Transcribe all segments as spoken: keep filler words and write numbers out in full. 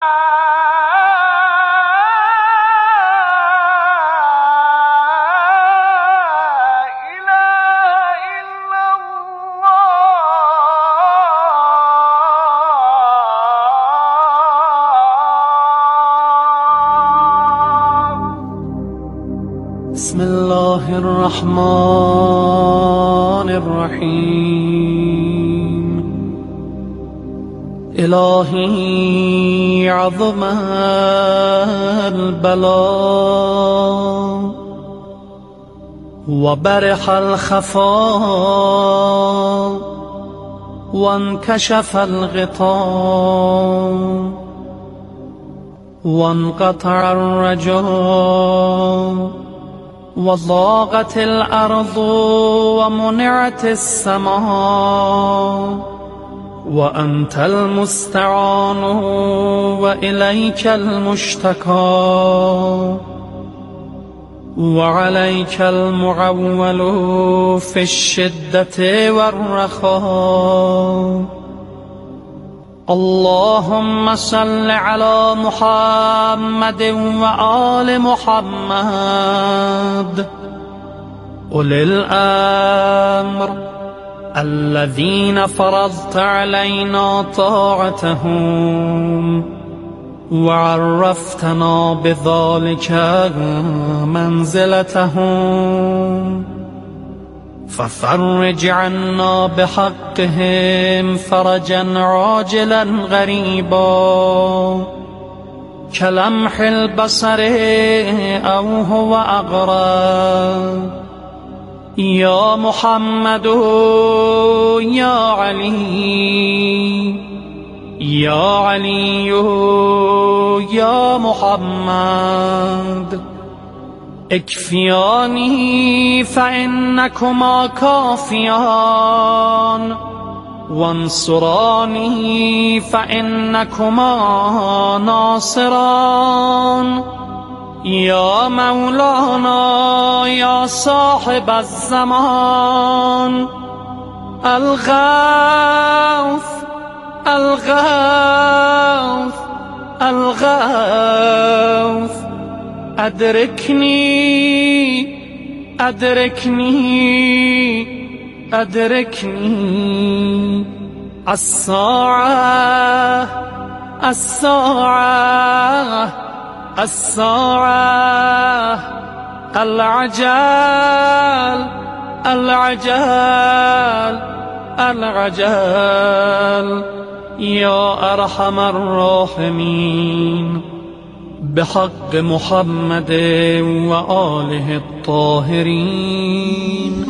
بسم الله الرحمن الرحیم. الهی عظم البلاء و برح الخفاء و انکشف الغطاء و انقطع الرجاء وضاقت الأرض ومنعت السماء وأنت المستعان وإليك المشتكى وعليك المعول في الشدة والرخاء. اللهم صل على محمد وآل محمد أولي الأمر الذين فرضت علينا طاعتهم وعرفتنا بذلك منزلتهم، ففرج عنا بحقهم فرجا عاجلا غريبا كلمح البصر أو هو أقرب. يا محمد يا علي يا علي يا محمد اكفياني فإنكما كافيان وانصراني فإنكما ناصران. يا مولانا يا صاحب الزمان الغوث الغوث الغوث أدركني أدركني أدركني. الساعة الساعة الساعة العجل العجل العجل. يا أرحم الراحمين بحق محمد وآله الطاهرين.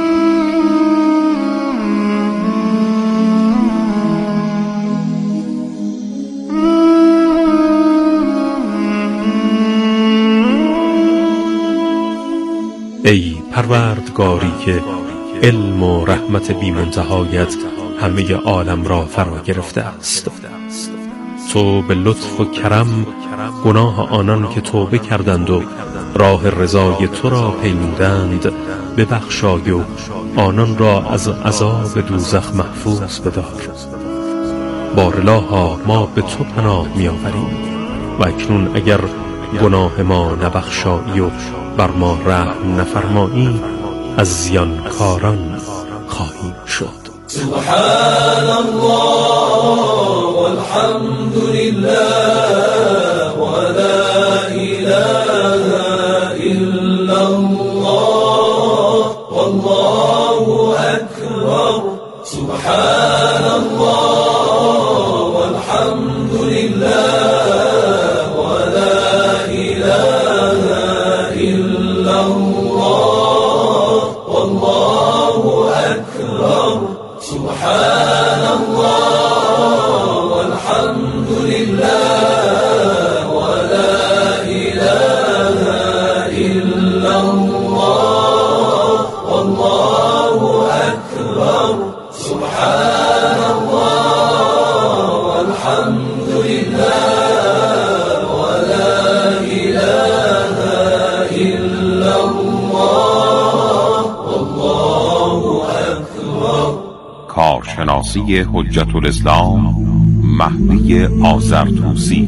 ای پروردگاری که علم و رحمت بی منتهایت همه عالم را فرا گرفته است، تو به لطف و کرم گناه آنان که توبه کردند و راه رضای تو را پیمودند ببخشای و آنان را از عذاب دوزخ محفوظ بدار. بارالها ما به تو پناه می آوریم و اکنون اگر گناه ما نبخشایی و بر ما رحم نفرمایی از زیانکاران خواهیم شد. سبحان الله والحمد لله ولا إله إلا الله والله أكبر. سبحان الله والحمد لله ولا إله إلا الله والله أكبر. سبحان الله والحمد لله ولا إله إلا الله والله أكبر. سبحان الله والحمد لله ولا إله إلا الله والله أكبر. کارشناسی حجت الاسلام مهدی آذرتوسی.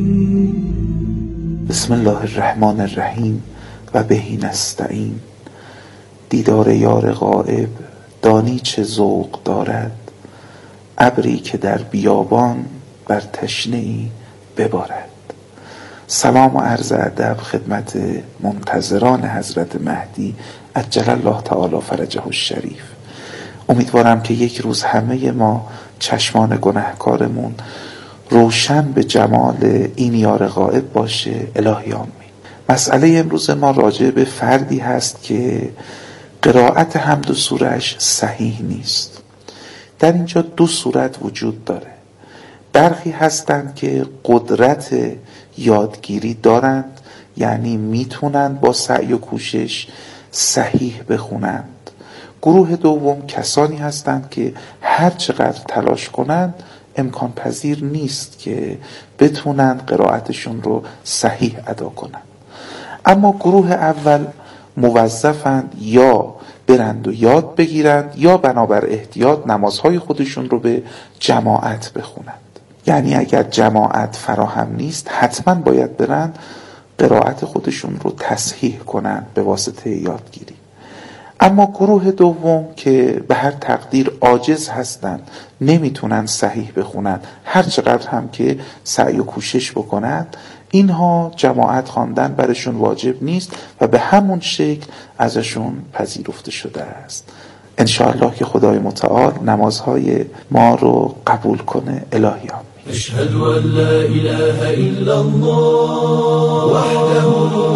بسم الله الرحمن الرحیم و بهی نستعین. دیدار یار غائب دانی چه ذوق دارد، ابری که در بیابان بر تشنه‌ای ببارد. سلام و عرض ادب خدمت منتظران حضرت مهدی عجل الله تعالی فرجه الشریف. امیدوارم که یک روز همه ما چشمان گنهکارمون روشن به جمال این یار غائب باشه. الهی آمین. مسئله امروز ما راجع به فردی هست که قرائت حمد و سورش صحیح نیست. در اینجا دو صورت وجود داره. برخی هستند که قدرت یادگیری دارند، یعنی میتونند با سعی و کوشش صحیح بخونند. گروه دوم کسانی هستند که هر چقدر تلاش کنند امکان پذیر نیست که بتونند قرائتشون رو صحیح ادا کنند. اما گروه اول موظفند یا برند و یاد بگیرند یا بنابر احتیاط نمازهای خودشون رو به جماعت بخونند. یعنی اگر جماعت فراهم نیست حتما باید برند قرائت خودشون رو تصحیح کنند به واسطه یادگیری. اما گروه دوم که به هر تقدیر عاجز هستند، نمیتونن صحیح بخونند، هر چقدر هم که سعی و کوشش بکنند، اینها جماعت خواندن برشون واجب نیست و به همون شکل ازشون پذیرفته شده است. انشاءالله که خدای متعال نمازهای ما رو قبول کنه. الهی آمین. أشهد أن لا إله إلا الله وحده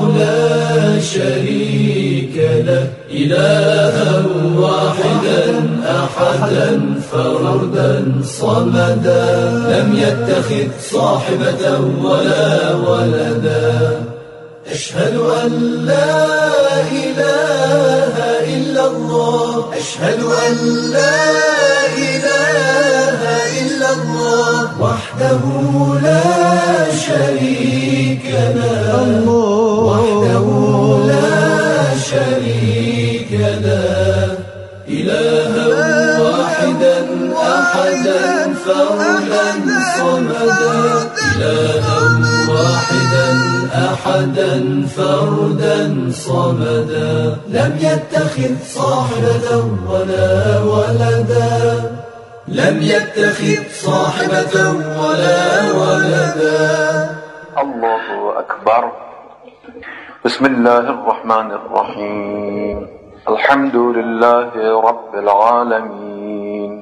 لا شريك له إلها واحدا أحدا فردا صمدا لم يتخذ صاحبة ولا ولدا أشهد أن لا إله إلا الله أشهد أن لا إله إلا الله وحده لا شريك له وحده لا شريك له إلها واحدا أحدا فردا صمدا إلها واحدا أحدا فردا صمدا لم يتخذ صاحبة ولا ولدا لم يتخذ صاحبة ولا ولدا. الله أكبر. بسم الله الرحمن الرحيم. الحمد لله رب العالمين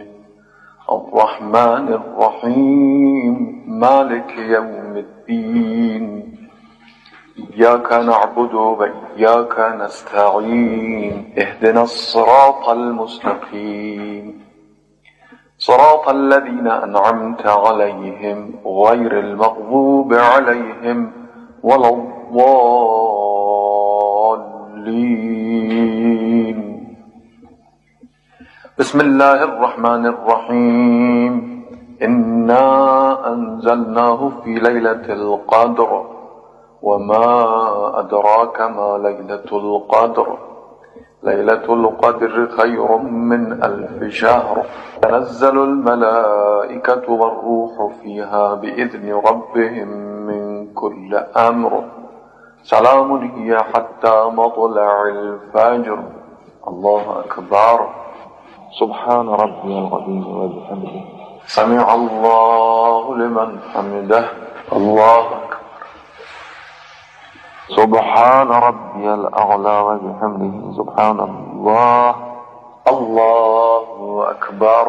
الرحمن الرحيم مالك يوم الدين إياك نعبد وإياك نستعين اهدنا الصراط المستقيم صراط الذين أنعمت عليهم غير المغضوب عليهم ولا الضالين. بسم الله الرحمن الرحيم. إنا أنزلناه في ليلة القدر وما أدراك ما ليلة القدر ليلة القدر خير من ألف شهر تنزل الملائكة والروح فيها بإذن ربهم من كل أمر سلام هي حتى مطلع الفجر. الله أكبر. سبحان ربي العظيم وبحمده سمع الله لمن حمده. الله أكبر. سبحان ربي الأعلى وبحمده سبحان الله. الله أكبر.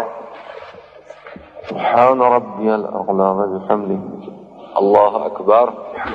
سبحان ربي الأعلى وبحمده الله أكبر.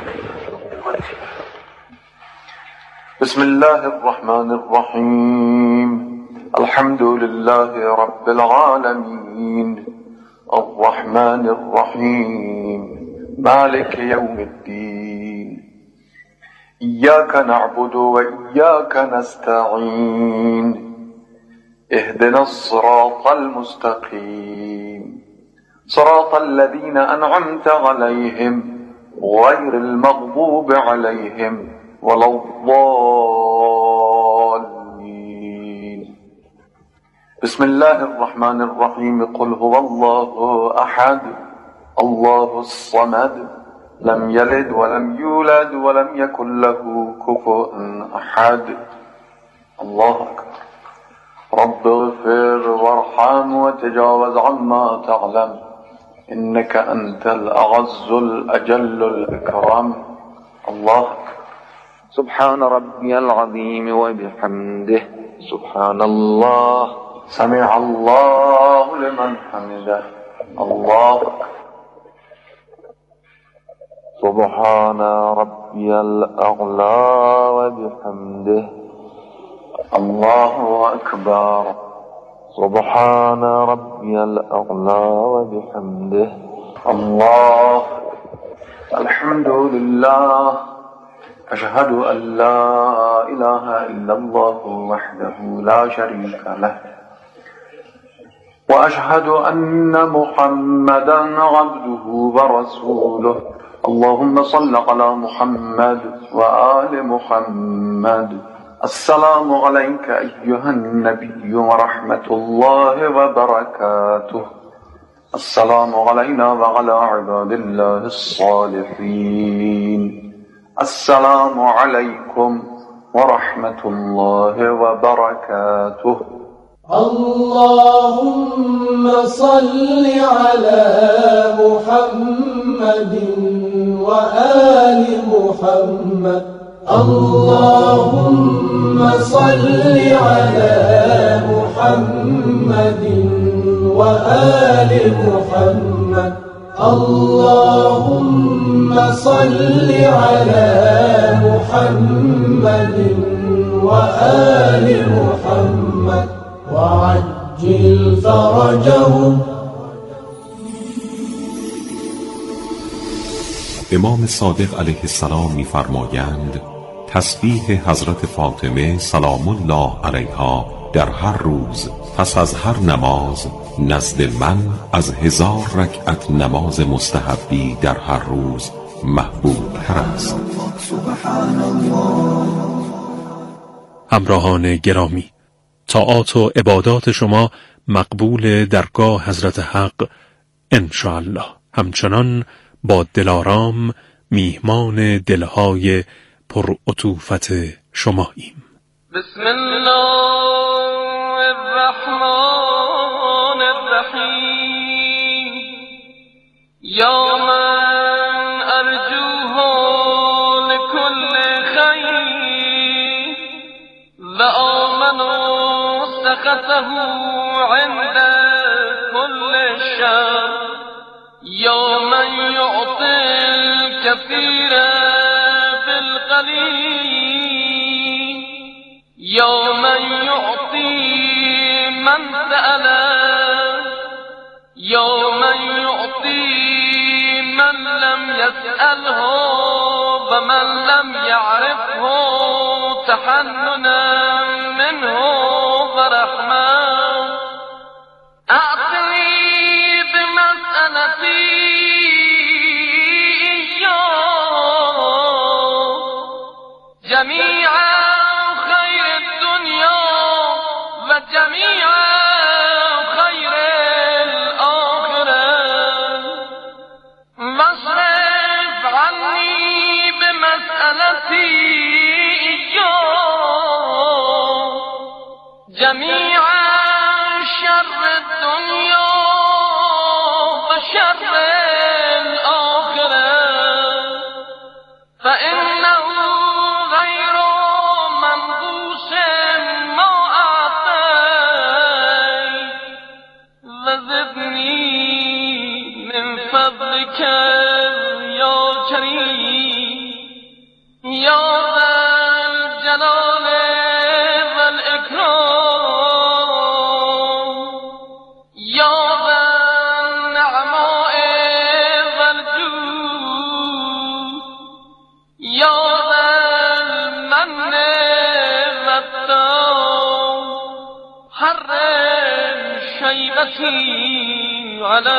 بسم الله الرحمن الرحيم. الحمد لله رب العالمين الرحمن الرحيم مالك يوم الدين إياك نعبد وإياك نستعين اهدنا الصراط المستقيم صراط الذين أنعمت عليهم غير المغضوب عليهم ولا الضالين. بسم الله الرحمن الرحيم. قل هو الله أحد الله الصمد لم يلد ولم يولد ولم يكن له كفوا أحد. الله أكبر. رب اغفر وارحم وتجاوز عما تعلم إنك أنت الأعز الأجل الأكرم. الله أكبر. سبحان ربي العظيم وبحمده سبحان الله سمع الله لمن حمده. الله أكبر. سبحان ربي الأعلى وبحمده. الله أكبر. سبحان ربي الأعلى وبحمده. الله. الحمد لله. أشهد أن لا إله إلا الله وحده لا شريك له وأشهد أن محمدا عبده ورسوله. اللهم صل على محمد وآل محمد. السلام عليك أيها النبي ورحمة الله وبركاته. السلام علينا وعلى عباد الله الصالحين. السلام عليكم ورحمة الله وبركاته. اللهم صل على محمد وآل محمد. اللهم صل على محمد وآل محمد. اللهم صل على محمد وآل محمد وعجل فرجهم. امام صادق علیه السلام می‌فرمایند تسبیح حضرت فاطمه سلام الله علیها در هر روز پس از هر نماز نزد من از هزار رکعت نماز مستحبی در هر روز محبوب تر است. همراهان گرامی، طاعات و عبادات شما مقبول درگاه حضرت حق انشاءالله. همچنان با دلارام میهمان دلهای پر عطوفت شماییم. بسم الله الرحمن الرحیم. یا من ارجوه لكل خیر و آمنوا سخطه عند كل شر. یا من یعطی الكثير بالقلیل. یا من یعطی من سأل. یا من یعطی من لم يسأله و من لم يعرفه تحننا منه ورحمة. أعطني بمسألتي جميع خير الدنيا وجميع خير الآخرة. واصرف عني بمسألتي جميع شر الدنيا وشر الآخرة. فإنه غير منقوص ما أعطيت. وزدني من فضلك يا كريم يا ذا الجلال والإكرام. يا ذا النعماء والجود. يا ذا المن والتوب. حرم شيبتي على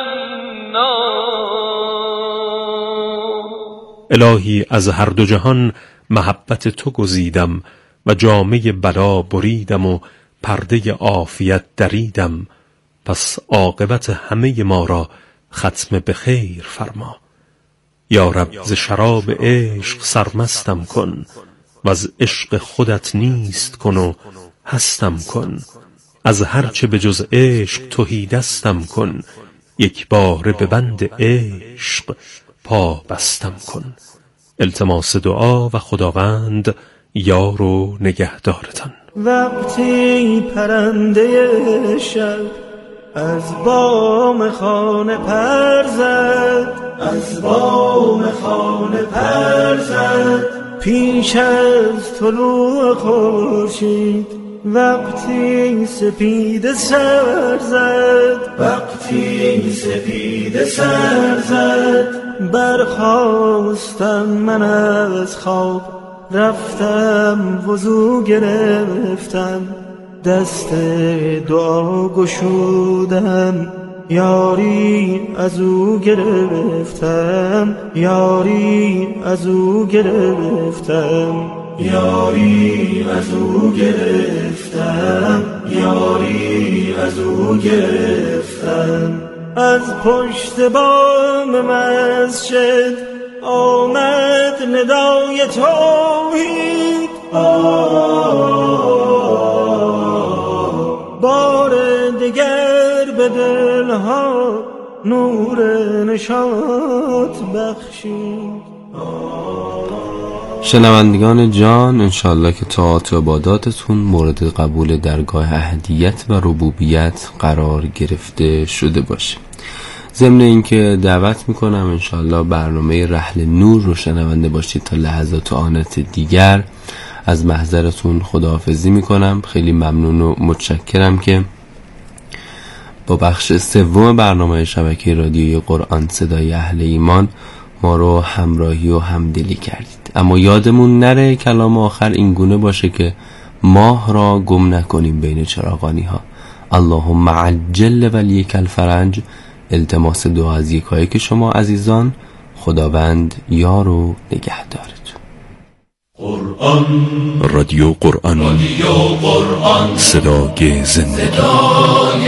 النار. الهی از هر دو جهان محبت تو گزیدم و جامه بلا بریدم و پرده عافیت دریدم. پس عاقبت همه ما را ختم به خیر فرما. یا رب ز شراب عشق سرمستم کن، و از عشق خودت نیست کن و هستم کن. از هرچه به جز عشق تهی دستم کن، یک باره به بند عشق پا بستم کن. التماس دعا و خداوند یار و نگهدارتان. وقتی پرنده شب از بام خانه پر زد، از بام خانه پر زد، پیش از طلوع خورشید وقتی سپید سر زد، وقتی سپید سر زد، برخاستم من از خواب، رفتم وضو گرفتم، دست دعا گشودم، یاری از او گرفتم، یاری از او گرفتم، یاری از او گرفتم، یاری از او گرفتم. از پشت بام مسجد آمد ندای توحید، بار دیگر به دلها نور نشاط بخشید. شنوندگان جان، انشالله که طاعات و عباداتتون مورد قبول درگاه احدیت و ربوبیت قرار گرفته شده باشه. ضمن اینکه دعوت میکنم انشالله برنامه رحل نور رو شنونده باشید تا لحظات و آنات دیگر. از محضرتون خداحافظی میکنم. خیلی ممنون و متشکرم که با بخش سوم برنامه شبکه رادیویی قرآن صدای اهل ایمان ما رو همراهی و همدلی کردید. اما یادمون نره کلام آخر این گونه باشه که ماه را گم نکنیم بین چراغانی ها. اللهم عجل ولیک الفرج. التماس دعا از یکایی که شما عزیزان. خداوند یار و نگهدارتون. قرآن رادیو قرآن، رادیو قرآن، صدای زندگی، صدای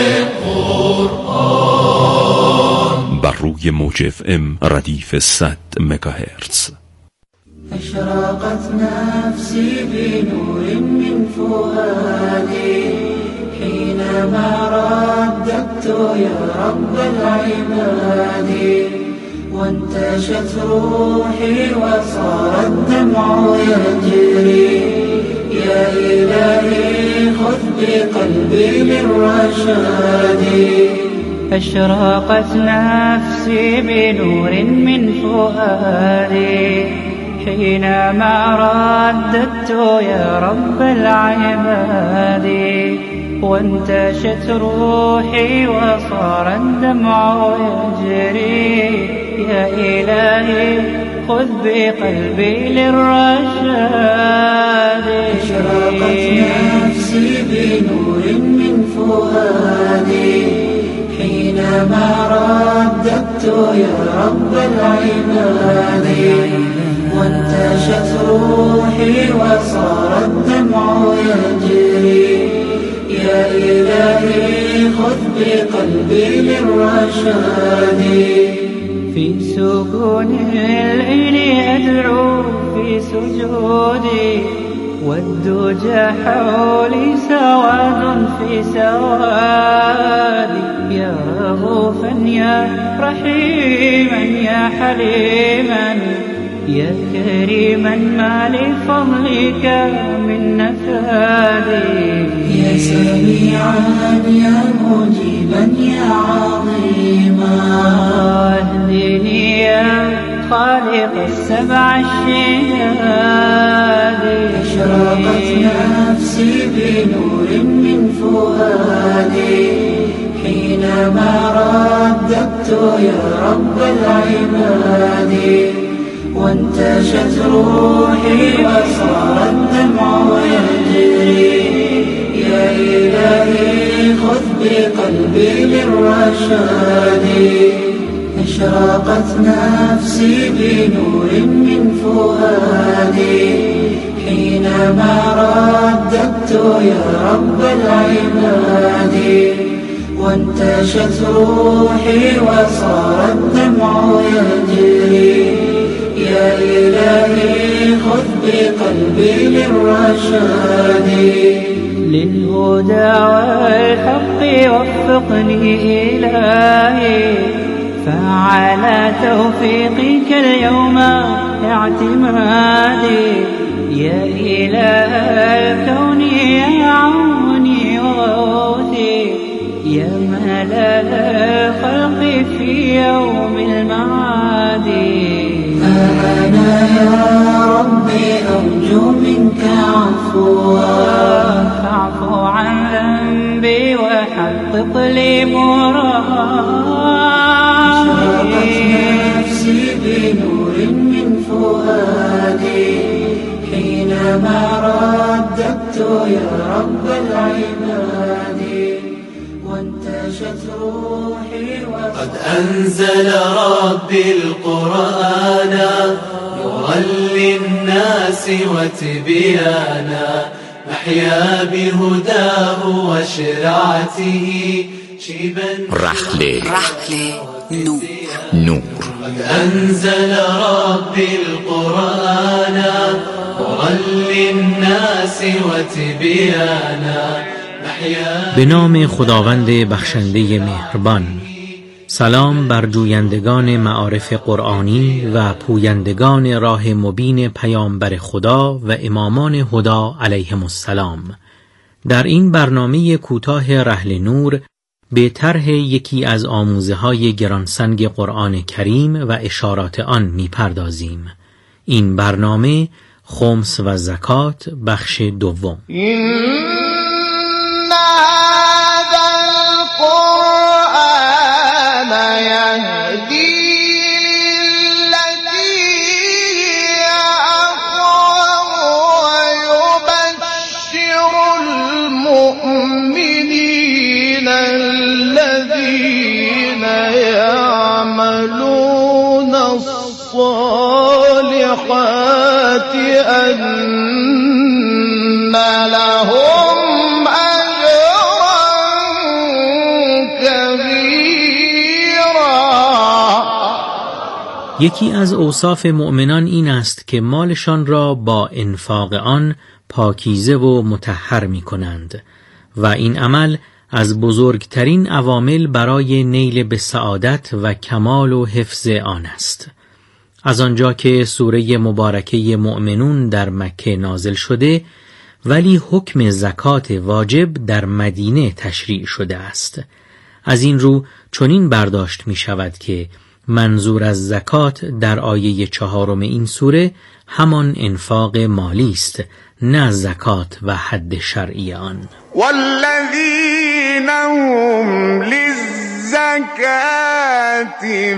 قرآن، بر روی موج اف ام ردیف صد مگاهرتز. أشرقت نفسي بنور من فؤادي حينما رددت يا رب العباد، وانتشت روحي وصار الدمع يجري، يا إلهي خذ بقلبي للرشاد. أشرقت نفسي بنور من فؤادي حينما رددت يا رب العباد، وانتشت روحي وصار الدمع يجري، يا إلهي خذ بقلبي للرشاد. أشرقت نفسي بنور من فؤادي حينما رددت يا رب العباد، وانتشت روحي وصار الدمع يجري، يا إلهي خذ بقلبي للرشاد. في سكون الليل أدعو في سجودي، والدجى حولي سواد في سوادي، يا رؤوفا يا رحيما يا حليما، يا كريما ما لفضلك من نفادي، يا سميعا يا مجيبا يا عظيما، اهدني يا خالق السبع الشهاد. أشرقت نفسي بنور من فؤادي حينما رددت يا رب العباد، وانتشت روحي وصار الدمع يجري، يا إلهي خذ بقلبي للرشاد. أشرقت نفسي بنور من فؤادي حينما رددت يا رب العباد، وانتشت روحي وصار الدمع يجري يا إلهي خذ بقلبي للرشاد للهدى والحق وفقني إلهي فعلى توفيقك اليوم اعتمادي يا إله الكون يا عوني وغوثي يا ملل الخلق في يوم المعاد أنا يا ربي أرجو منك عفوا فاعف عن ذنبي وحقق لي مرادي شرقت نفسي بنور من فؤادي حينما رددت يا رب العباد وانتشت روحي قد أنزل ربي القرآن نورا للناس وتبيانا نحيا بهداه وشرعته شيبا رحلة رحلة نور نور قد أنزل ربي القرآن نورا للناس وتبيانا به نام خداوند بخشنده مهربان. سلام بر جویندگان معارف قرآنی و پویندگان راه مبین پیامبر خدا و امامان هدا علیهم السلام. در این برنامه کوتاه رحل نور به طرح یکی از آموزه های گرانسنگ قرآن کریم و اشارات آن می پردازیم. این برنامه خمس و زکات بخش دوم. هذا القرآن يهدي للتي هي أقوم ويبشر المؤمنين الذين يعملون الصالحات أن لهم یکی از اوصاف مؤمنان این است که مالشان را با انفاق آن پاکیزه و مطهر می کنند و این عمل از بزرگترین عوامل برای نیل به سعادت و کمال و حفظ آن است. از آنجا که سوره مبارکه مؤمنون در مکه نازل شده ولی حکم زکات واجب در مدینه تشریع شده است. از این رو چنین برداشت می شود که منظور از زکات در آیه چهارم این سوره همان انفاق مالی است، نه زکات و حد شرعی آن. والذین هم للزکات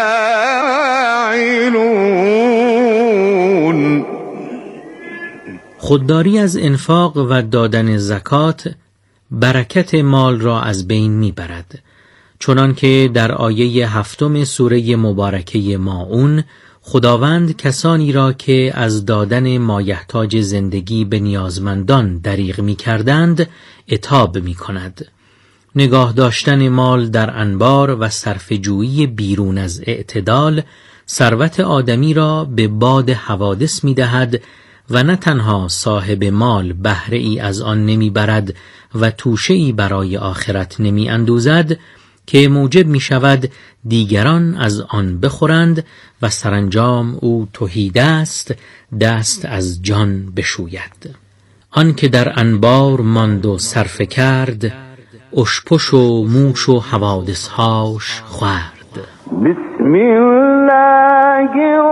فاعلون. خودداری از انفاق و دادن زکات برکت مال را از بین میبرد، چنان که در آیه هفتم سوره مبارکه ماعون خداوند کسانی را که از دادن مایحتاج زندگی به نیازمندان دریغ می کردند عتاب می کند. نگاه داشتن مال در انبار و صرفه‌جویی بیرون از اعتدال ثروت آدمی را به باد حوادث می دهد و نه تنها صاحب مال بهره ای از آن نمی برد و توشه ای برای آخرت نمی اندوزد که موجب می شود دیگران از آن بخورند و سرانجام او تهی دست دست از جان بشوید. آن که در انبار ماند و صرفه کرد اشپش و موش و حوادثهاش خورد. بسم الله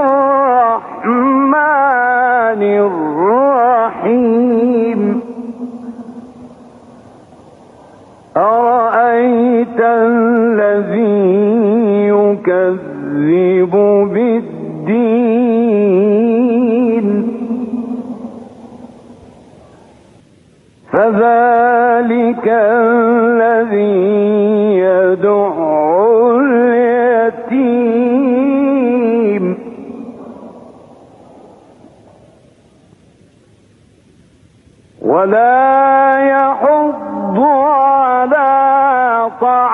الرحمن الرحیم. أرأيت الذي يكذب بالدين فذلك الذي يدعو اليتيم ولا يحض على طعام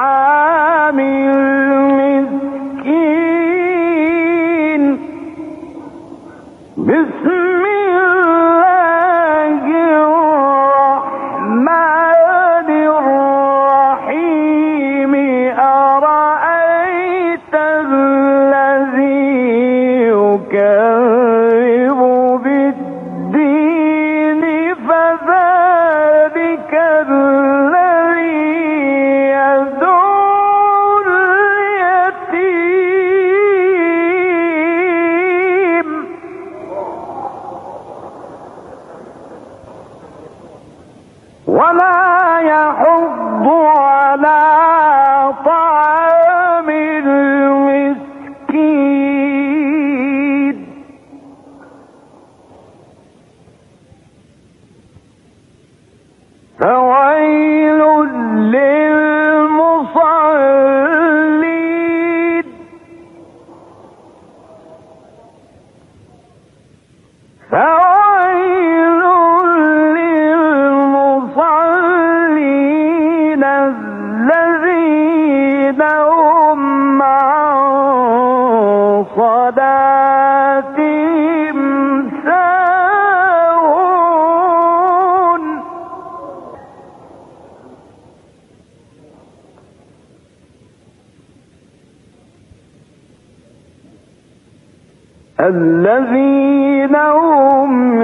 الذين هم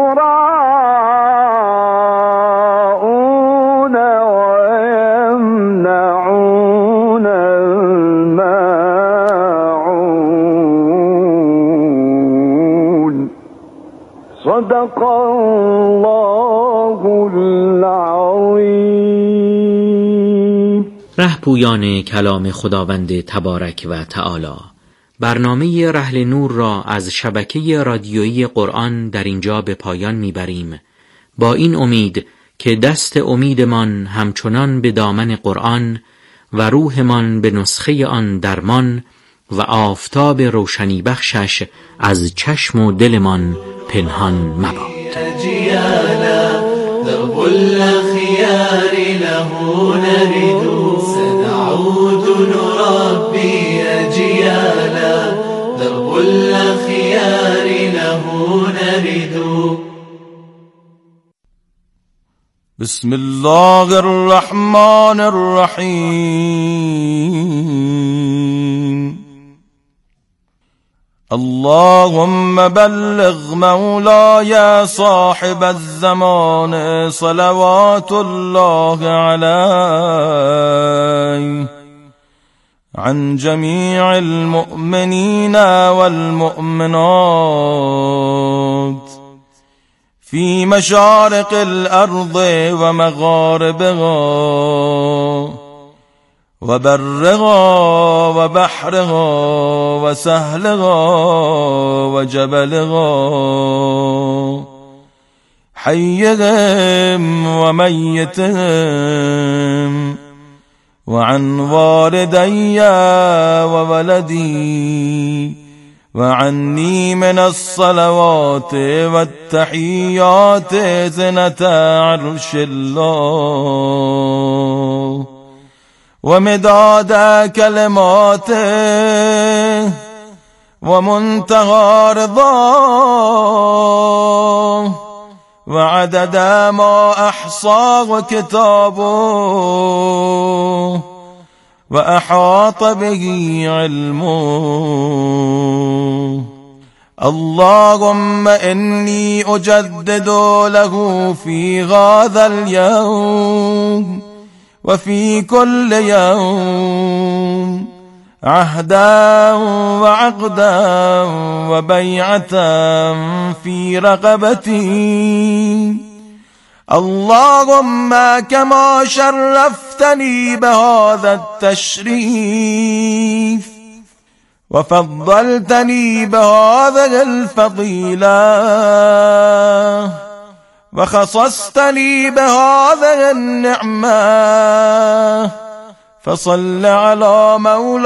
يراءون ويمنعون الماعون صدق الله العظیم. رهپویان کلام خداوند تبارک و تعالی، برنامه رحل نور را از شبکه رادیویی قرآن در اینجا به پایان میبریم، با این امید که دست امیدمان همچنان به دامن قرآن و روحمان به نسخه آن درمان و آفتاب روشنی بخشش از چشم و دلمان پنهان مباد. درب الأخيار له نرد سنعود نربي أجيالا درب الأخيار له نرد. بسم الله الرحمن الرحيم. اللهم بلغ مولاي صاحب الزمان صلوات الله عليه عن جميع المؤمنين والمؤمنات في مشارق الأرض ومغاربها وبرها وبحرها وسهلها وجبلها حيهم وميتهم وعن والدي وولدي وعني من الصلوات والتحيات زنة عرش الله ومداد كلماته ومنتهى رضاه وعدد ما أحصاه كتابه وأحاط به علمه. اللهم إني أجدد له في هذا اليوم وفي كل يوم عهدا وعقدا وبيعة في رقبتي. اللهم كما شرفتني بهذا التشريف وفضلتني بهذه الفضيلة وخصصتني بهذه النعمة فصل على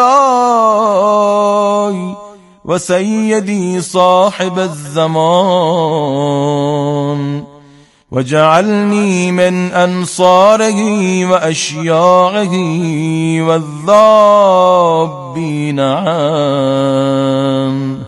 مولاي وسيدي صاحب الزمان وجعلني من أنصاره وأشياعه والذابين عنه.